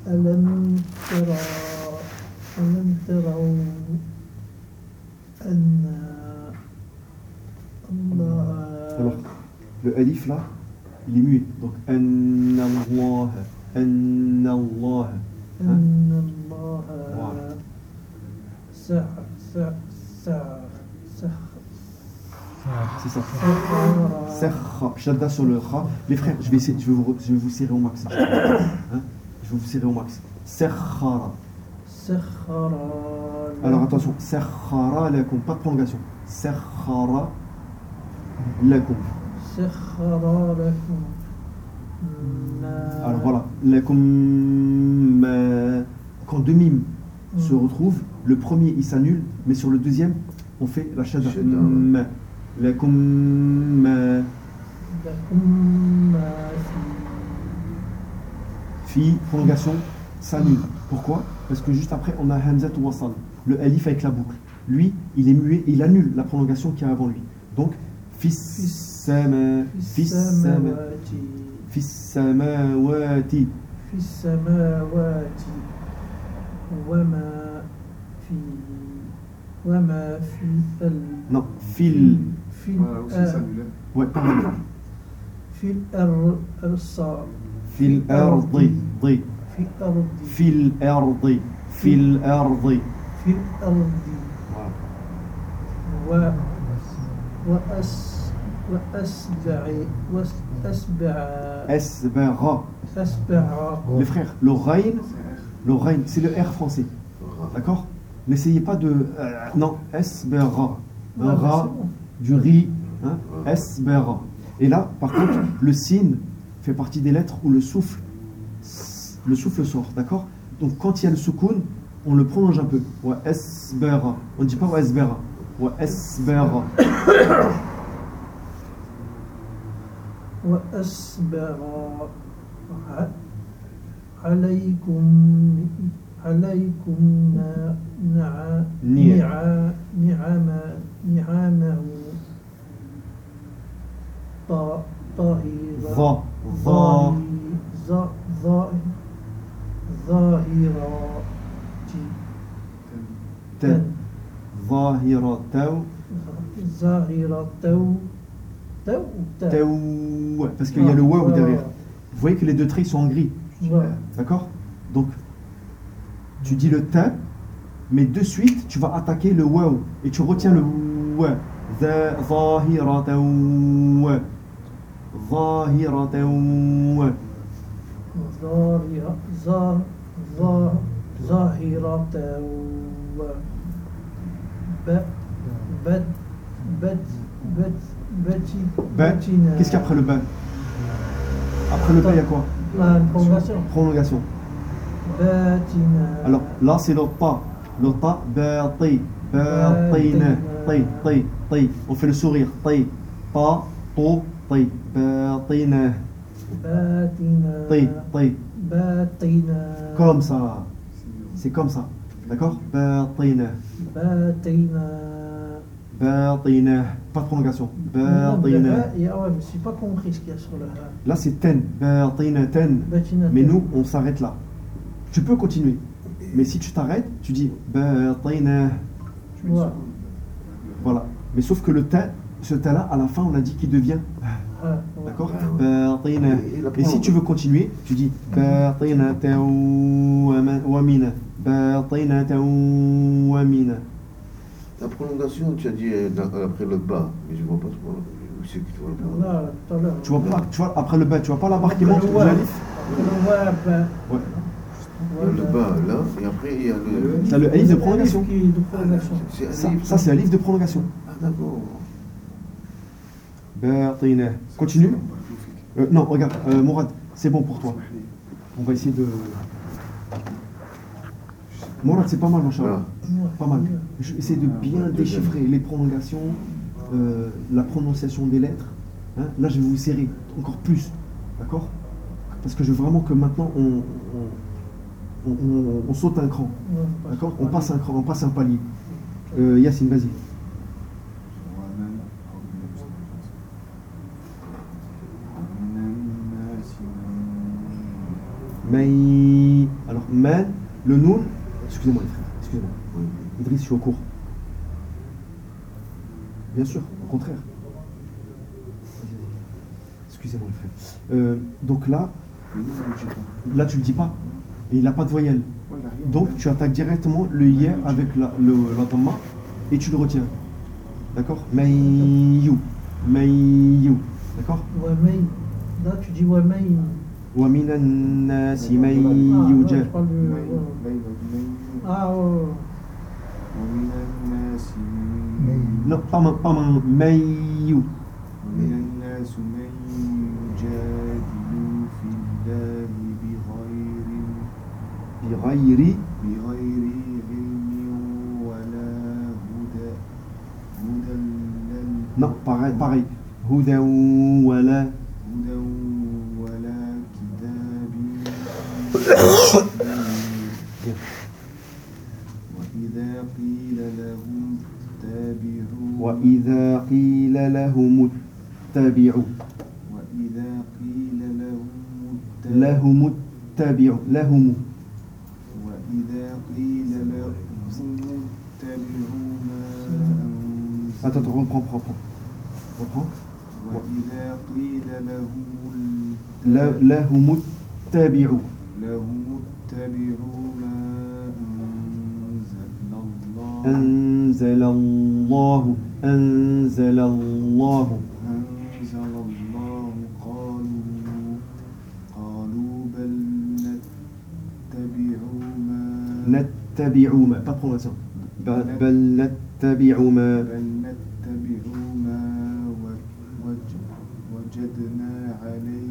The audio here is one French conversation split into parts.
ألم ترى ألم تروا أن الله. Alors, le alif là, il est muet. Donc, Anna Allah. Anna Allah. أن الله C'est ça. Serra. Shadda sur le kha. Les frères, je vais vous serrer au max. Hein? Je vais vous serrer au max. Serra. Alors attention, Serra lakum, pas de prolongation. Serra lakum. Alors voilà, lakum. Quand deux mimes se retrouvent, le premier il s'annule, mais sur le deuxième, on fait la shadda. Lakum. Fi, prolongation, s'annule. Pourquoi? Parce que juste après, on a Hamzat ou Wasal, le alif avec la boucle. Lui, il est muet et il annule la prolongation qu'il y a avant lui. Donc, Fis samawati. Non, fil. Ouais, pareil. Fil ardi. Fil ardi. Asbara. Les frères, le Rain, c'est le R français. D'accord? N'essayez pas de. Non, Asbara. Un ra, du riz, hein? Asbara. Et là, par contre, le sin fait partie des lettres où le souffle sort. D'accord? Donc quand il y a le soukoun, on le prolonge un peu. Ouais, asbara. On ne dit pas ouais, asbara. Ouais, asbara. وأسبغ عليكم نعمه Parce qu'il y a le waouh derrière. Vous voyez que les deux traits sont en gris. D'accord? Donc, tu dis le ta, mais de suite, tu vas attaquer le waouh. Et tu retiens le waouh. Qu'est-ce qu'il y a après le ba? Après le ba, il y a quoi? La Prolongation. Alors là, c'est le ta. Le ta, bati. Ti. On fait le sourire. Ti. Ta, to, ti. Batina. Ti. Comme ça. C'est comme ça. D'accord? Batina. Batina. Pas de prolongation. Batina. Je ne suis pas compris ce qu'il y a sur le ha. Là c'est ten. Batina ten. Mais nous on s'arrête là. Tu peux continuer. Mais si tu t'arrêtes, tu dis batina. Voilà. Mais sauf que le ta, ce ta là, à la fin on a dit qu'il devient. D'accord? Batina. Et si tu veux continuer, tu dis batina wamina. Batina wamina. La prolongation, tu as dit après le bas, mais je ne vois pas où c'est que tu vois le bas. Là, tout à l'heure. Tu vois pas, tu vois, après le bas, tu vois pas la barre qui monte de l'alif? Ouais. Le bas là, et après il y a le. T'as le alif de prolongation. Ça c'est alif de prolongation. Ah d'accord. Batina. Continue. Non, regarde, Mourad, c'est bon pour toi. On va essayer de. Mourad, c'est pas mal, mon cher. Pas mal. Je vais essayer de bien déchiffrer les prolongations, la prononciation des lettres. Hein. Là, je vais vous serrer encore plus. D'accord? Parce que je veux vraiment que maintenant, on saute un cran. D'accord? On passe un cran, on passe un palier. Yacine, vas-y. Mais oui. Alors, man, le noun. Excusez-moi, les frères. Excusez-moi. Idriss, je suis au cours. Bien sûr, au contraire. Excusez-moi, les frères. Donc là, tu le dis pas. Et il n'a pas de voyelle. Donc, tu attaques directement le ya avec la dhamma et tu le retiens. D'accord? Mayu. D'accord? Ouais, mais là, tu dis ouais, mais. Wa minan nasi man Ah, yujad. là, je parle de. Ah, ouais. Non, pas mayu. ومن الناس من يجادل في الله بغير علم ولا هدى Non, pareil. هدى ولا كتاب وإذا قيل لهم اتبعوا Attends, reprends. وإذا قيل لهم اتبعوا ما أنزل الله قالوا بل نتبع ما pas de prononciation بل نتبع ما وجدنا عليه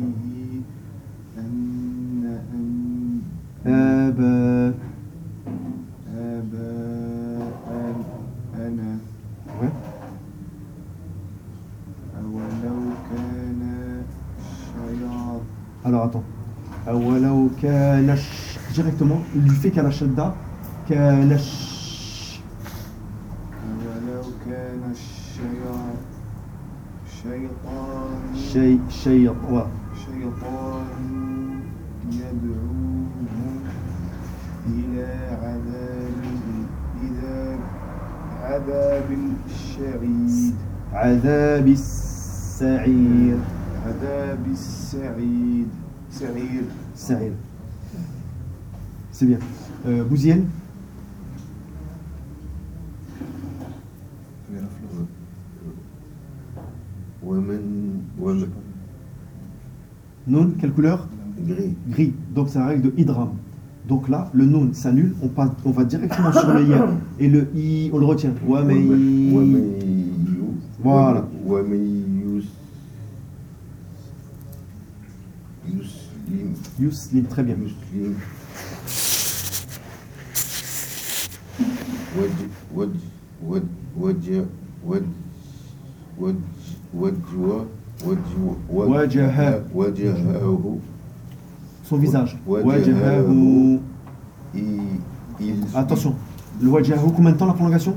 آباءنا ouais. أولو كان شياطين. Alors attends. أولو كان directement, il lui fait qu'à shadda كان أولو كان شيطان يدعوهم إلى عذاب السعير. سعير. C'est bien. Bouzienne. Noun, quelle couleur? Gris. Donc c'est la règle de idram. Donc là, le noun s'annule, on va directement sur le ya. Et le i, on le retient. Voilà. Yuslim, très bien. وجهه son visage. Attention, le wajahu, combien de temps la prolongation?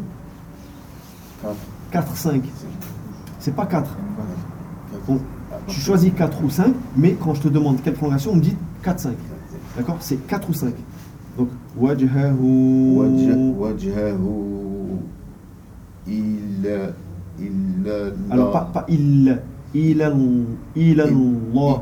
4, 5. C'est pas 4. Tu choisis 4 ou 5, mais quand je te demande quelle prolongation, on me dit 4, 5. D'accord? C'est 4 ou 5. Donc, wajahu. Alors, pas il. إلى الله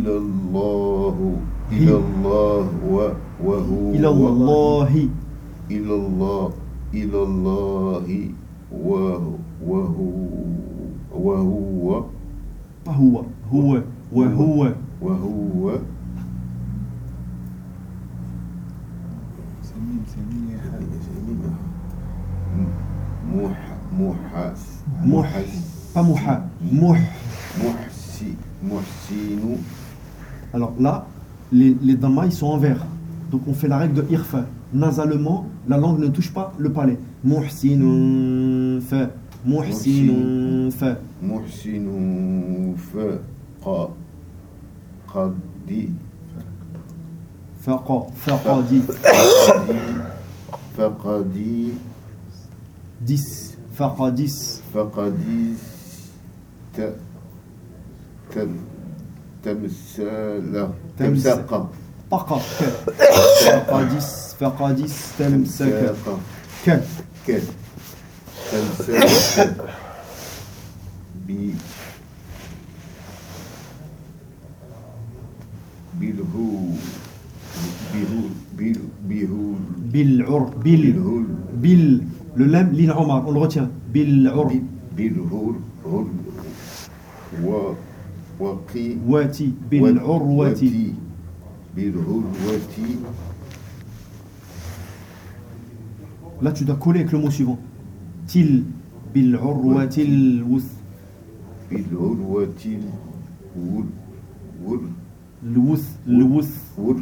وهو محسن. Alors là, les dhammas ils sont en vert. Donc on fait la règle de irfa. Nasalement, la langue ne touche pas le palais. Muhsinun fa. Muhsinun fa. Muhsinun fa. Qadi. Faqadi. Faqadi. 10. Faqadis. Faqadis. تمساق طاقة فقد استمسك ك ك تمسك بالعر بال le lem l'il'omar on le retient بالعر واتي بالعروة là tu dois coller avec le mot suivant til بالعروة الوثقى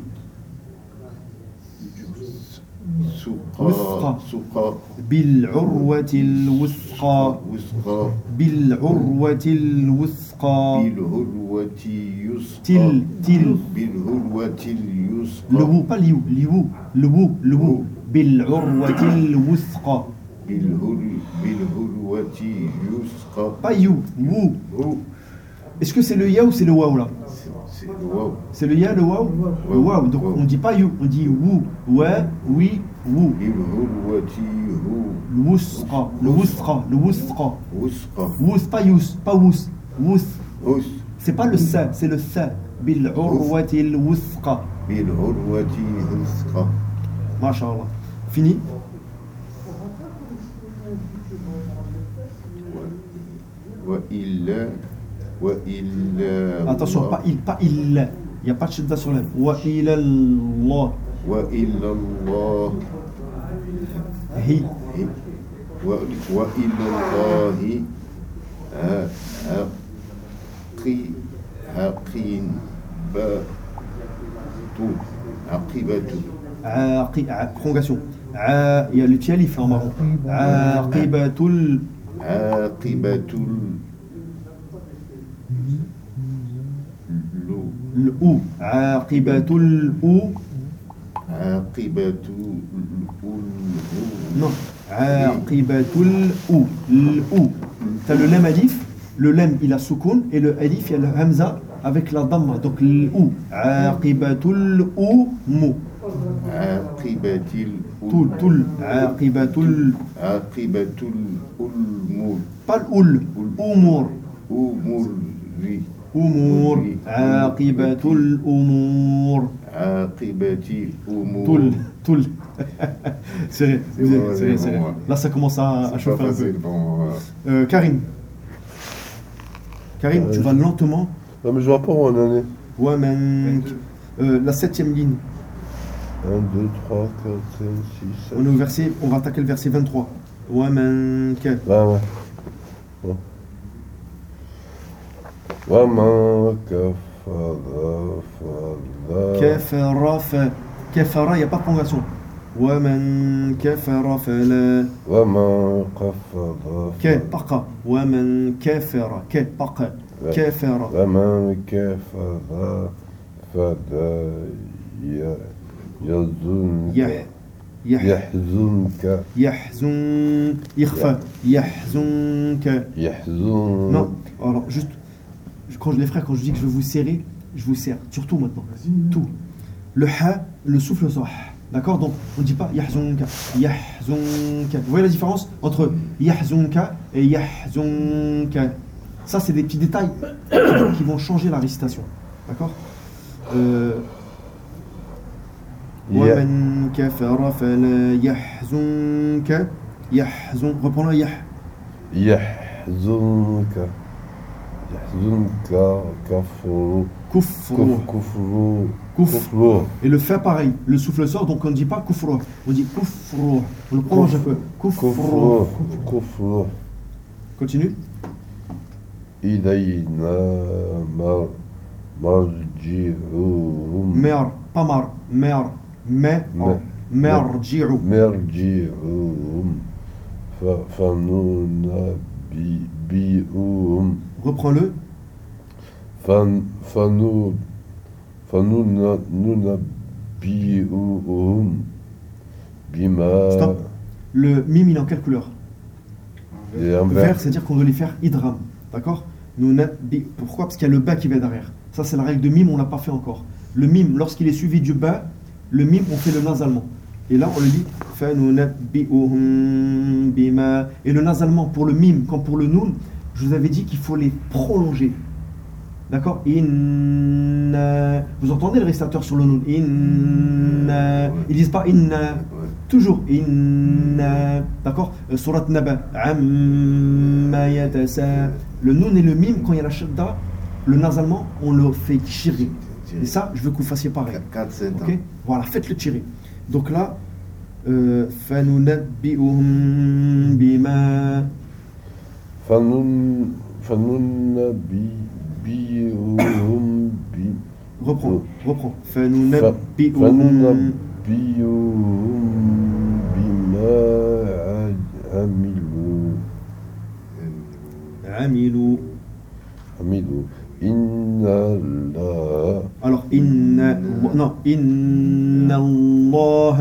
سقى بالعروة الوثقى بالعروة الوثقى تل بالعروة اليسقى لو pas لو بالعروة الوثقى بالعروة يسقى pas you est-ce que c'est le ya ou c'est le waouh là? C'est le waouh. C'est le ya, le waouh? Le waouh. Donc on ne dit pas you, on dit wou, ouais, oui, wou. Le wusqa, le wusqa, le wusqa. Wus, pas yous, pas wus. Wus. C'est pas le sa, c'est le sa. Bil urwati al wusqa. Bil urwati al wusqa. Masha'Allah. Fini? Attention, pas il. Il n'y a pas de shidda sur l'aime. Wa ila Allah. Wa ila Allah. Hi. Wa ila Allahi. Aqibatu. Prolongation. Il y a le tialif en marron. Aqibatul. الأو عاقبة الأو non عاقبة الأو t'as le lem alif le lem il a soukoun et le alif il y a le hamza avec la damma donc l'ou عاقبة الأو مو tout عاقبة الأمور pas l'oul أمور أمور عاقبة الأمور Toul. C'est vrai. Là ça commence à chauffer un peu. Karim, tu vas lentement. Non mais je vois pas où on en est. Ouais mais la 7e ligne. 1, 2, 3, 4, 5, 6, 7. On est au verset, on va attaquer le verset 23. Ouais mais ouais. Bon. وما كفر il n'y a pas de prolongation ومن كفر فلا وما كفر كفر ومن كفر كفر ومن كفر فلا يحزنك يخفى يحزنك non alors juste quand je les frères, quand je dis que je vais vous serrer, je vous serre. Surtout maintenant. Tout. Le ha, le souffle sort. D'accord? Donc, on ne dit pas yahzunka, yahzunka. Vous voyez la différence entre yahzunka et yahzunka? Ça, c'est des petits détails qui vont changer la récitation. D'accord? وَمَنْ كَفَرَ فَلَا يَحْزُنْكَ يَحْزُنْ. Reprends le yah. يحزنك Kufru. Et le fait pareil, le souffle sort, donc on ne dit pas kufru, on dit kufru. On le prolonge un peu. Kufru. Continue. إلينا مرجعهم. Mer, pas mar, mer, مرجعهم. فننبئهم. Reprends-le. فننبئهم بما. Stop. Le mime il est en quelle couleur? Vert, c'est-à-dire qu'on doit les faire idram. D'accord? Pourquoi? Parce qu'il y a le bas qui va derrière. Ça c'est la règle de mime, on l'a pas fait encore. Le mime, lorsqu'il est suivi du ba, le mime, on fait le nasalement. Et là, on le dit فَنُنَبِّئُهُم بِمَا. Et le nasalement, pour le mime comme pour le noun, je vous avais dit qu'il faut les prolonger. D'accord? Inna. Vous entendez le récitateur sur le noun? Inna. Ils disent pas inna. Toujours inna. D'accord? Surat Naba. Amma yatasa. Le noun et le mime, quand il y a la shadda, le nasalement, on le fait tirer. Et ça, je veux que vous fassiez pareil. 4-5 ans. Okay? Voilà, faites-le tirer. Donc là, فَنُنَبِّئُهُم بِمَا. فَنُنَبِّئُهُم Reprends. فَنُنَبِّئُهُم بِمَا عَمِلُوا. Inna Allah. Alors, inna Allah.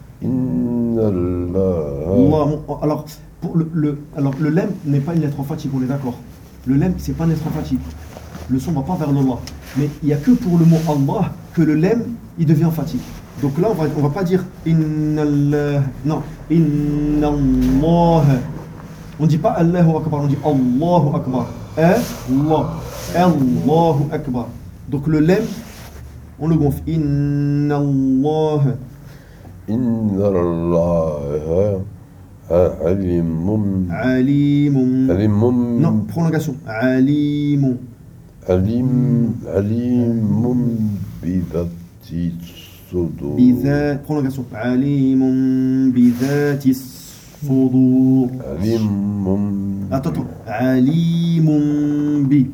Alors, pour le lem n'est pas une lettre emphatique, on est d'accord. Le lem, c'est pas une lettre emphatique. Le son va pas vers l'Allah. Mais il n'y a que pour le mot Allah que le lem, il devient emphatique. Donc là, on va pas dire inna Allah. Non, inna Allah. On dit pas Allahu Akbar, on dit Allahu Akbar. Allah. Allahu Akbar. Donc le lem, on le gonfle. Inna Allah. Inna Allah alimun. Non, prolongation. Alimun bidhati sudur. Prolongation. Alimun bidhati sudur. Attends. Alimun bi.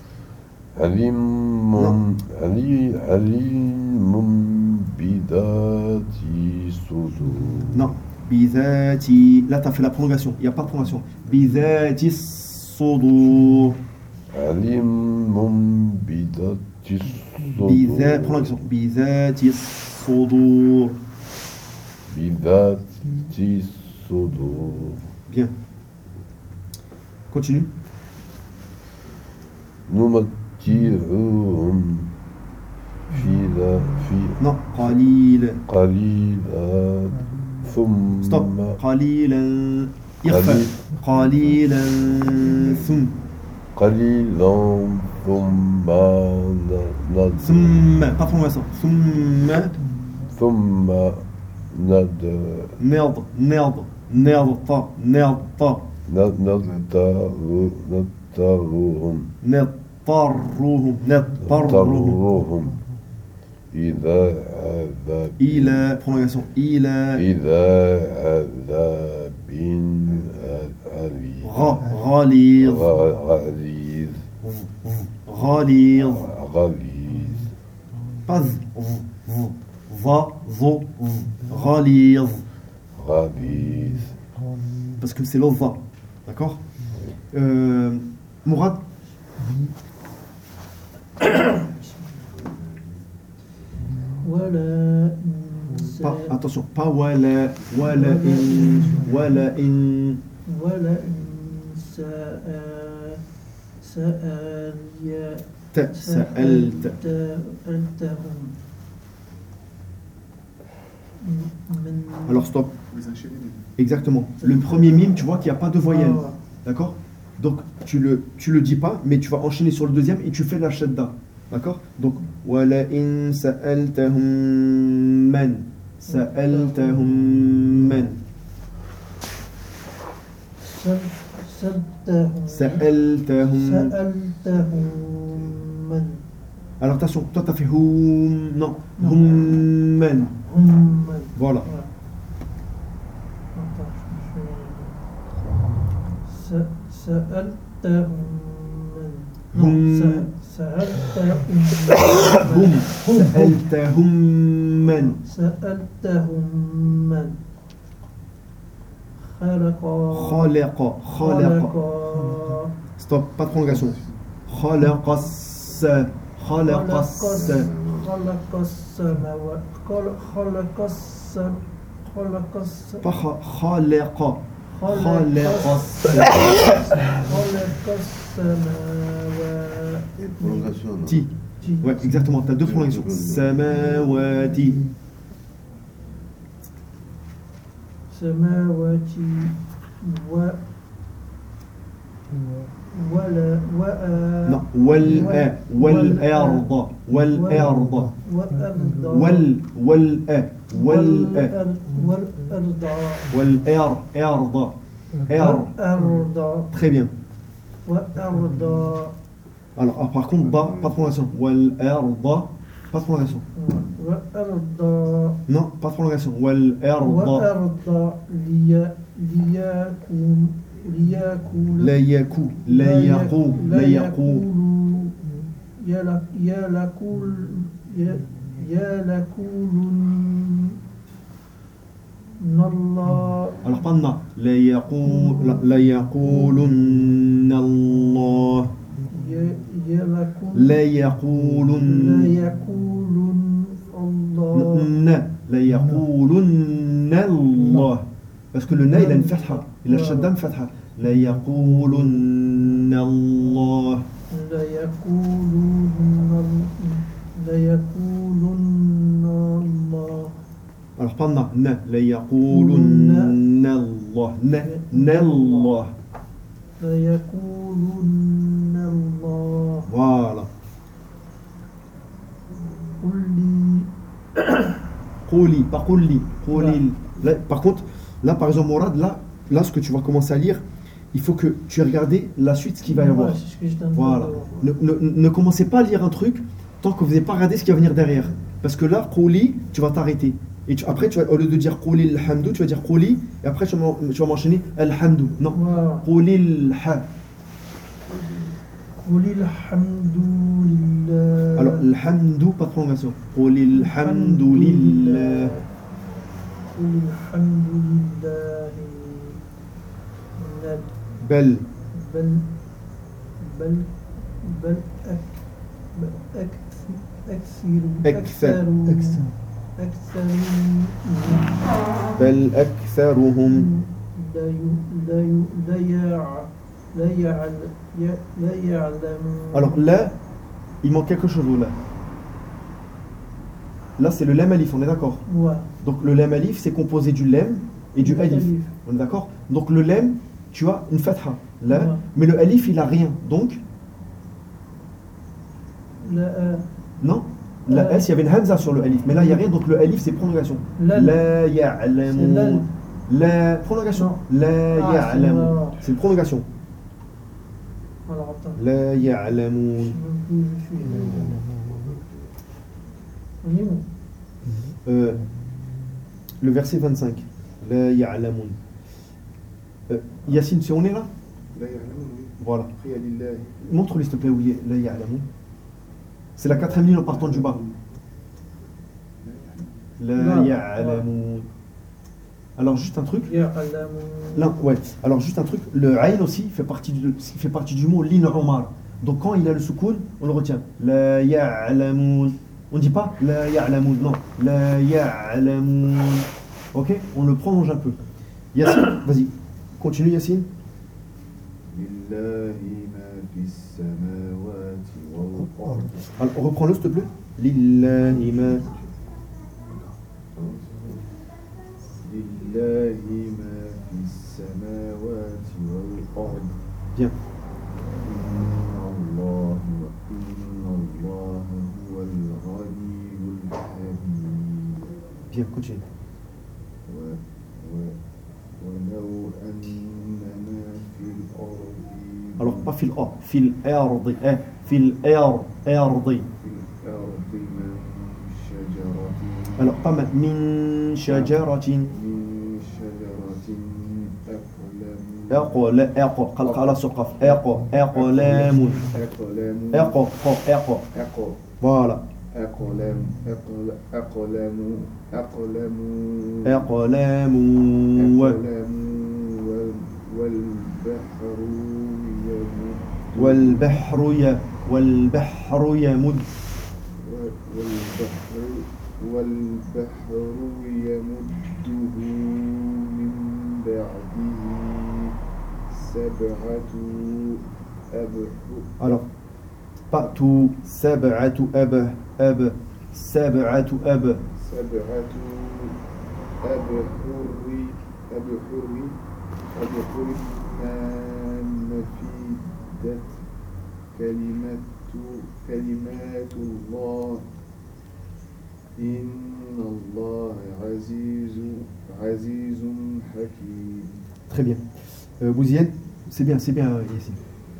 Alimun bidhati sudur. Non, bidhati. Là, tu as fait la prolongation. Il n'y a pas de prolongation. Bidhati sudur. Alimun bidhati sudur. Prolongation. Bidhati sudur. Bidhati sudur. Bien. Continue. نمتعهم Non, قليل. ثم Stop. قليلا. يخفى. قليلا ثم. قليلا ثم pas prolongation. ثم نضطرهم إلى عذاب. إلى prolongation. إلى عذاب غليظ. Pas غليظ. Parce que c'est l'ova. D'accord? Mourad? Attention, pas wala in سألتهم. Alors stop. Exactement. Le premier mime, tu vois qu'il n'y a pas de voyelle. D'accord? Donc tu le dis pas, mais tu vas enchaîner sur le deuxième et tu fais la shadda. D'accord? Donc wala in sa'altahum man. Sa'altahum man. Sa'altahum man. Alors attention, toi t'as fait hum. Non, hum man. Voilà. سألتهم من خلق. Stop, pas de prolongation. خلق Ouais, exactement, tu as deux prolongations. Samawati. Samawati wa wala wa Non, wal arda, wal arda. والأرض والأرض Très bien. والأرض Alors, par contre, ba, pas de prolongation. Wal arda, pas de prolongation. والأرض Non, pas de prolongation. Wal arda. والأرض ليأكل La yaku, la yaqu, la yaqu. الله Alors, pas na. La yaqulunna Allah. La yaqulunna. الله La yaqulunna Allah. Parce que le na, il a une fatha. Il a shaddam fatha. La yaqulunna Allah. ليقولن الله Alors, pas na. Na. La yaqulunna Allah. Na Allah. ليقولن الله Voilà. قل لي Quli, pas qulli. Quli. Là, par contre, là, par exemple, Mourad, là, ce que tu vas commencer à lire, il faut que tu aies regardé la suite, ce qu'il va y avoir. Ouais, c'est ce que je t'ai dit. Voilà. Ne commencez pas à lire un truc tant que vous n'avez pas regardé ce qui va venir derrière. Parce que là, quli, tu vas t'arrêter. Et après, au lieu de dire quli alhamdu, tu vas dire quli, et après, tu vas m'enchaîner alhamdu. Non. Voilà. Quli alha. قل الحمد لله Alors, alhamdu, pas de prolongation. Quli alhamdu lillah. قل الحمد لله Bel. بل بل بل أكثر Bel aktharuhum. لا يعلم Alors là, il manque quelque chose là. Là, c'est le lam alif, on est d'accord? Ouais. Donc le lam alif, c'est composé du lam et du alif. On est d'accord? Donc le lam, tu as une fatha, là, Ouais. mais le alif, il a rien. Donc, لا non, la S, il y avait une hamza sur le alif, mais là, il n'y a rien, donc le alif, c'est prolongation. La- La c'est ya'lamun. La prolongation. La Ah, ya'lamun. c'est C'est une prolongation. alors attends La ya'lamun. je suis on est où Le verset 25. La ya'lamun. Yacine, on est là? لا يعلمون oui. Voilà. Priya lillahi. Montre-lui s'il te plaît où il est. La ya'lamun. C'est la 4e ligne en partant du bas. La Là. ya'lamun. Alors juste un truc. يعلم Là, ouais. Alors juste un truc. Le ayn aussi fait partie du mot lin umar. Donc quand il a le soukoun, on le retient. La ya'lamun. On dit pas la ya'lamun. Non. La ya'lamun. Ok? On le prolonge un peu. Yacine, vas-y. Continue Yacine. لله ما في السماوات والأرض. Alors reprends-le s'il te plaît. Lillahi ma. لله ما في السماوات والأرض. Bien. إن الله هو الغني الحميد. Bien, continue. ولو أن ما في الأرض Alors pas fil A, fil ardi, fil ardi. في الأرض من شجرة Alors pas min shajaratin. من شجرة أقلم Qala sur qaf. Aqlamun. أقلم Voilà. أقلم Aqlamu. والبحر يمد والبحر يمد. والبحر يمده من بعده سبعة أبحر. Alors, pas tout. Sab'atu ab. Sab'atu ab. سبعة أبحر ما نفدت كلمات الله إن الله عزيز حكيم. Très bien. Bouzienne, c'est bien, Yassine.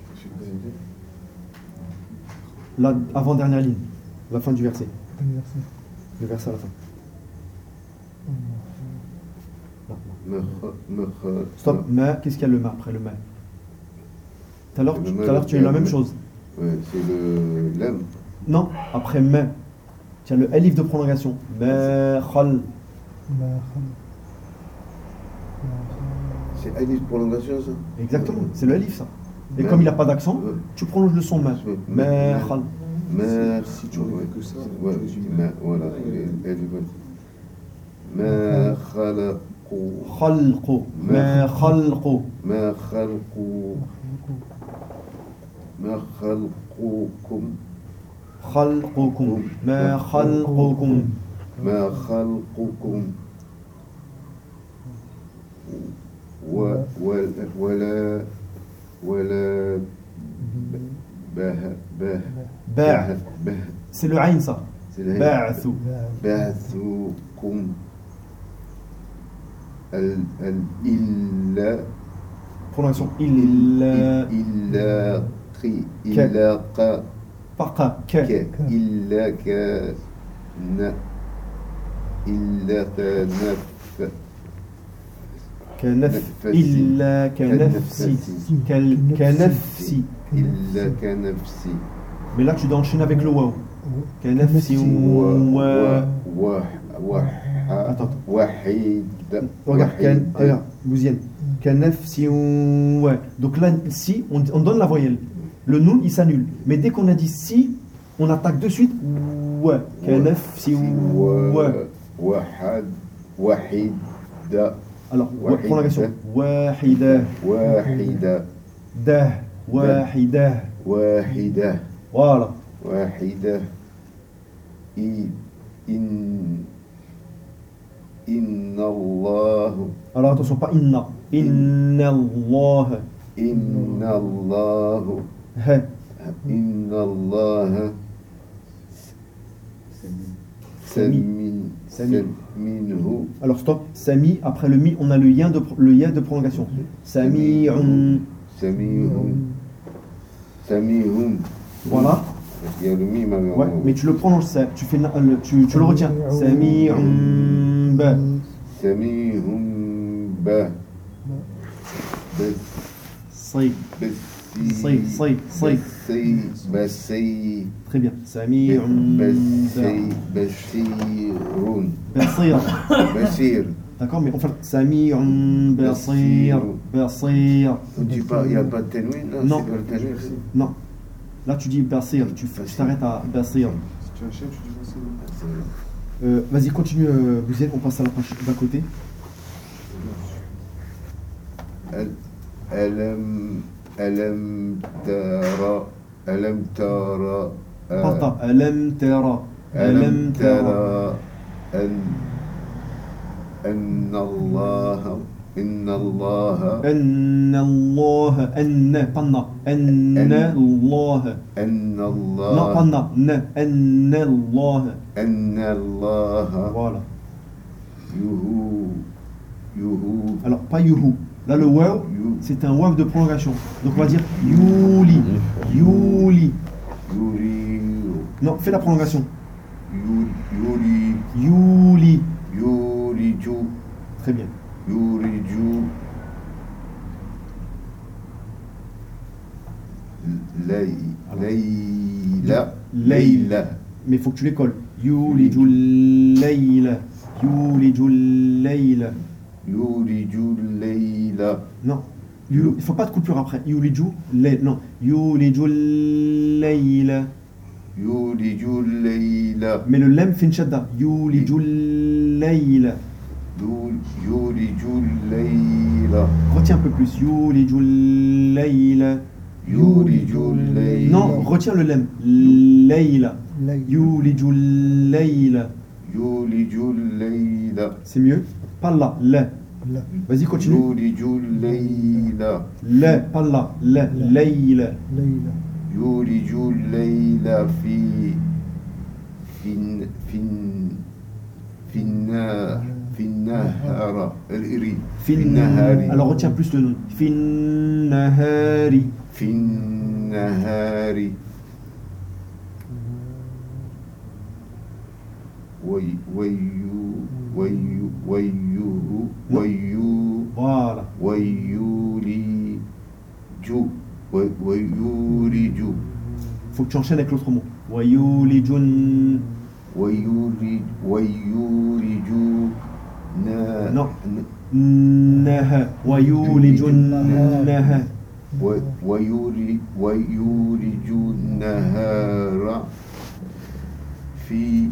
La avant-dernière ligne, la fin du verset. Le verset à la fin. Stop, ma, qu'est-ce qu'il y a le ma après le ma? Tout à l'heure, tu as eu la même chose. Ouais, c'est le lem. Non, après ma, tu as le alif de prolongation. Ma, khal. C'est alif de prolongation, ça? Exactement, c'est le alif ça. Et Ma. comme il n'a pas d'accent, Ouais. tu prolonges le son ma. Ma, khal. Mais Si tu enlèves que ça, ouais, tu résumes. mais voilà, elle est bonne. ما خلقوا خلقوا ما خلقوا ما خلقوا ما خلقوكم خلقكم ما خلقكم ما خلقكم ولا باع c'est le aïn ça بعث بعثكم إلا prolongation إلا فقط ك إلا كنف إلا كنفسي كنفسي إلا كنفسي. mais là tu dois enchaîner avec le waw كنفسي attends وحيد regarde Bouzienne كنفسي ouais donc là si on donne la voyelle le noun il s'annule mais dès qu'on a dit si on attaque de suite ouais كنفسي ouais وحيد alors prolongation واحدة ده واحدة voilà واحدة إن الله alors attention pas inna Allah إن الله ها إن الله منه. Alors stop, Sami, après le mi, on a le ya de prolongation. Sami'un. Samihun. Voilà. Il y a le mi, ouais, mais tu le prononces, tu le retiens. Sami'un ba. Samihun ba. Bassi. Très bien. Sami'un Basirun. Basir. D'accord, mais enfin, Sami'un Basir. On dit pas, il n'y a pas de tanwin là? Non. C'est pas le tanwin, non. Là, tu dis Basir, tu t'arrêtes à Basir. Si tu enchaînes, tu dis Basir. Vas-y, continue, Bouzienne, on passe à la page d'à côté. ألم ترى Pata, ألم ترى أن الله voilà. Yuhu. Alors pas yuhu. Là le waw, c'est un waw de prolongation. Donc on va dire yuli. Non, fais la prolongation. Yuli. Très bien. Layla. Mais il faut que tu les colles. Yulijul layla. Non. Il ne faut pas de coupure après. Yuliju layla. Non. Yulijul layla. Mais le lem fait une shadda. Yulijul layla. Retiens un peu plus. Yulijul layla. يولج الليل Non, retiens le lem. Layla. ليل Yuliju layla. يولج الليل C'est mieux. Pas là. La. لا Vas-y, continue. يولج الليل La. Pas là. La. Layla. ليلة يولج الليل في النهار الإري في النهار Alors retiens plus le nom. Fin nahari. في النهار Voilà. ويولج Faut que tu enchaînes avec l'autre mot. Wayulijun. ويولج Non. Naha. Wayulijun naha. ويولج النهار في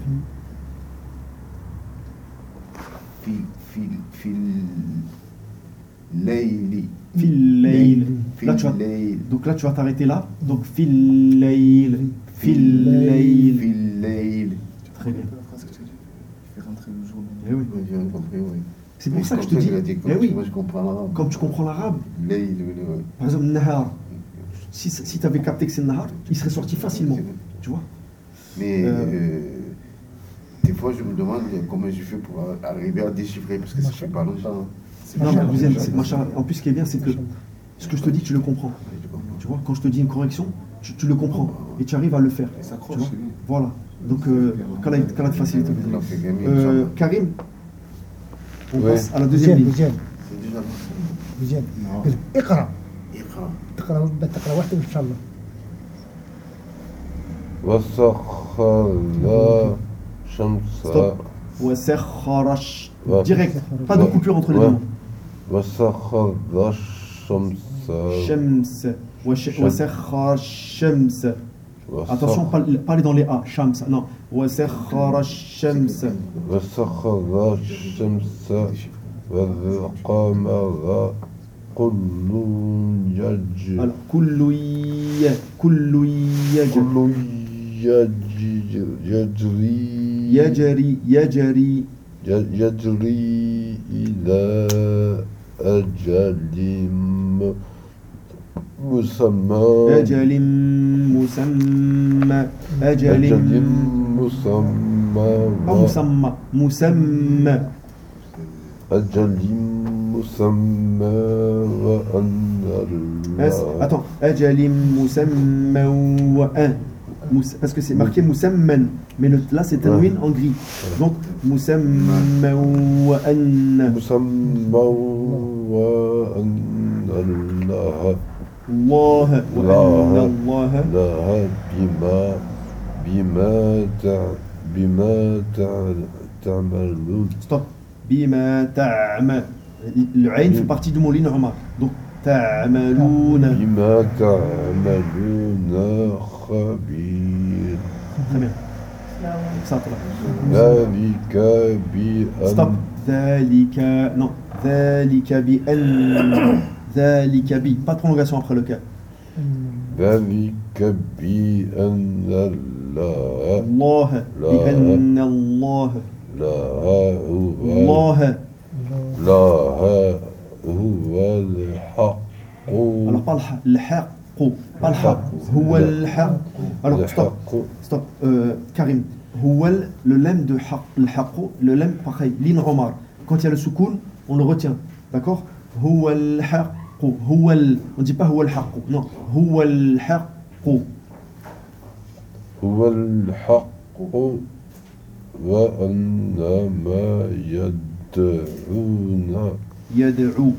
الليل Fil layl. في Là tu vas. الليل Donc là tu vas t'arrêter là. Donc fil layl. Fil layl. في الليل. Très bien. La phrase que tu as dit. Fais rentrer le jour. Eh oui. Oui, j'ai compris, oui. C'est pour Mais ça que je comme te dis. il a dit, Eh oui. moi je comprends l'arabe. Comme tu comprends l'arabe. Layl, oui, oui. Par exemple, nahar. Si tu avais capté que c'est nahar, il serait sorti facilement. Tu vois. Mais des fois, je me demande comment je fais pour arriver à déchiffrer, parce que ça fait pas longtemps. Non, mais Hussein, en plus, ce qui est bien, c'est que ce que je te dis, tu le comprends. Tu vois, quand je te dis une correction, tu le comprends et tu arrives à le faire. Et ça Tu accroche, vois. c'est bien. Voilà. Donc, qu'Allah te facilite. Donc, c'est gagné, Karim, on Ouais. passe à la deuxième ligne. بزيان c'est déjà بزيان Non. اقرا Iqra. تقرا واحده ان شاء الله وسخر الشمس Stop. وسخرش. Ouais. Direct. Pas de coupure entre les Ouais. deux mots. وسخر الشمس Shams. وسخر الشمس. Attention, pas aller dans les A. Shams. Non. وسخر الشمس. وسخر الشمس والقمر كل يجري Alors, كل يجري. كل يجري يجري إلى أجل مسمى أجل مسمى. أجل أجل مسمى pas مسمى. مسمى. أجل مسمى وأن الله Attends. أجل مسمى وأن. Parce que c'est marqué مسمى. Mais là, c'est tanwin en gris. Donc, مسمى وأن. مسمى وأن الله الله وأن الله لها بما تعملون Stop. بما تعمل. Le ayn fait partie du mot l'in'ama. Donc, تعملون. بما تعملون خبير Très bien. Ça, toi. ذلك بأن Stop. ذلك. Non. ذلك بأن. ذلك بي. Pas de prolongation après le cas. ذلك بأن الله الله. لا. بأن الله. لا هو الله. لا هو الحق Alors, pas le haq. Pas le haq. هو الحق. Alors, stop. الحق Stop. Karim. هو le lemme de haq. Le haq. Le lemme, pareil. Lin Omar. Quand il y a le soukoun, on le retient. D'accord. هو الحق. هو on dit pas هو الحق. Non. هو الحق. هو الحق وأن ما يدعون يدعون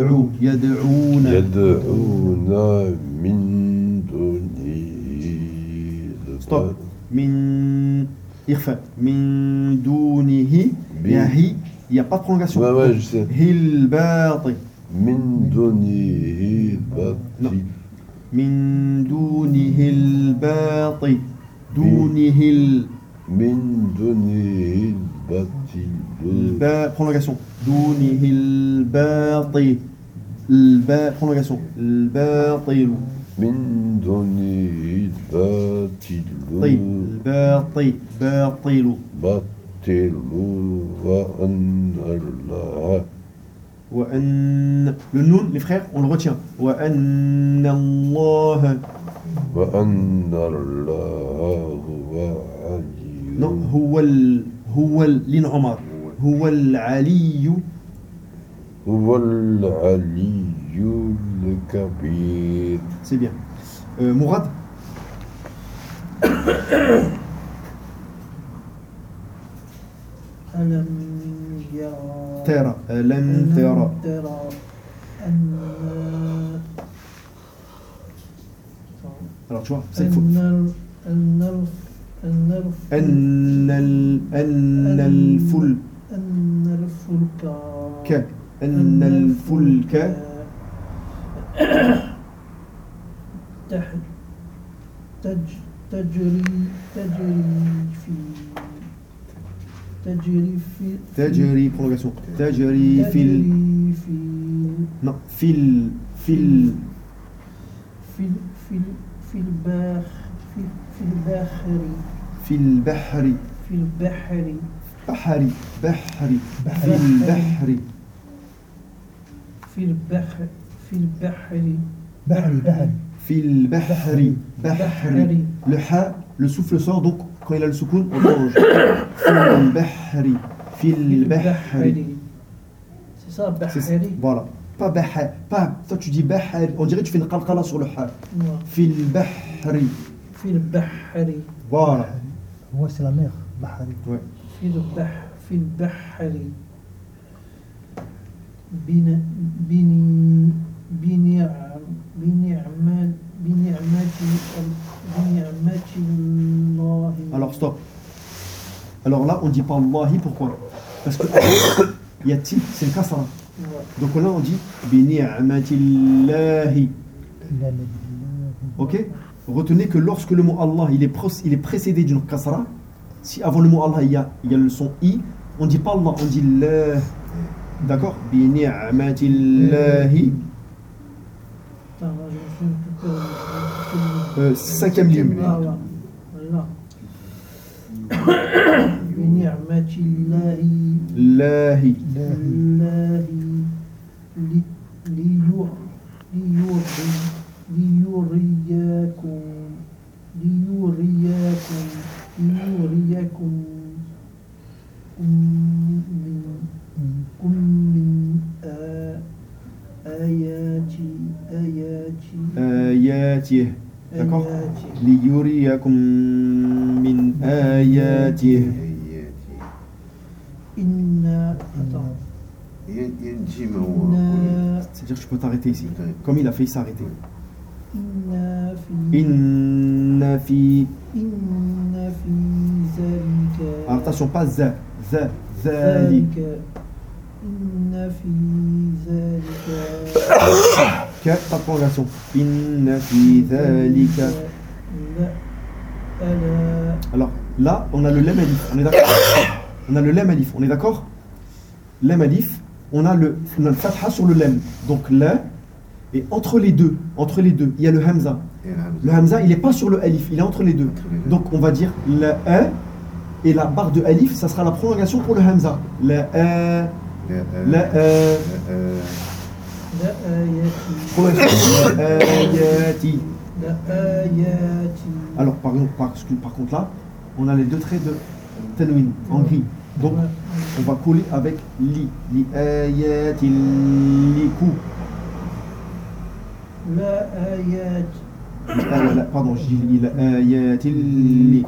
يدعون من دونه Stop. من إخفاء. من دونه. Il y a hi. Il n'y a pas de prolongation. Ouais, ouais, je sais. هي الباطل. من دونه باطل من دونه الباطل. دونه من دونه الباطل prolongation. دونه الباطل. الباء prolongation. الباطل. من دونه طي باطل الباطل باطل باطل وأن الله وأن le noun les frères on le retient وأن الله وأن الله هو علي non هو لين عمر هو العلي هو العلي الكبير. c'est bien Mourad ألم يرى ترى ألم ترى أن alors tu vois ça il faut أن الفلك أن الفلك تجري تجري prolongation تجري في non في البحر في البحر في البحر le ha le souffle sort donc quand il a le soukoun on mange في البحر c'est ça bahari voilà pas bahar pas toi tu dis bahar on dirait que tu fais une qalqala sur le ha في البحر voilà هو c'est la mer بحري ouais في البحر بنعمة الله. Alors stop. Alors là on dit pas Allahi pourquoi? Parce que yati c'est le kasra. Donc là on dit bini'matillahi. Ok? Retenez que lorsque le mot Allah il est précédé d'une kasra, si avant le mot Allah il y a le son i, on dit pas Allah, on dit la. D'accord? Bini'matillahi. Cinquième ligne. Lahi. ليريكم من آياته. D'accord? ليريكم من آياته. C'est-à-dire que tu peux t'arrêter ici. Comme il a fait, il s'est arrêté. إن في ذلك. Alors attention, pas ذلك. إن في ذلك. Pas de prolongation. إن في ذلك. Alors là, on a le lem alif. On est d'accord? On a le lem alif. On est d'accord? Lem alif. On a le fatha sur le lem. Donc là. Et entre les deux, il y a le hamza. Le hamza, il n'est pas sur le alif, il est entre les deux. Donc on va dire la a et la barre de alif, ça sera la prolongation pour le hamza. La a, la a. Alors par contre là, on a les deux traits de tanwin en gris. Donc on va coller avec li ayati liku. لا آيات pardon je dis la ayati li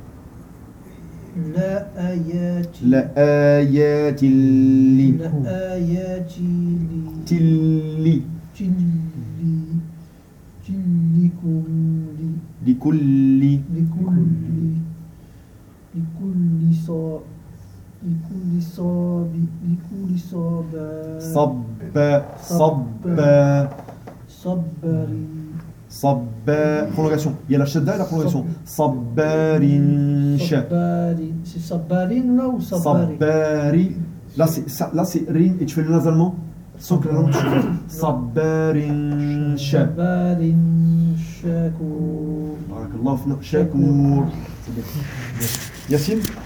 لا آيات la ayati li لا آيات tilli تلكم likulli لكل صبا prolongation. Il y a la shadda et la prolongation. Sabbarin sha. C'est sabbarin là ou sabbari? Sabbari. Là c'est rin et tu fais le nasalement sans que la langue change. Sabbarin sha. Sabbarin شكور Barakallahu fina. Shakour. C'est bien. Bien. Yassine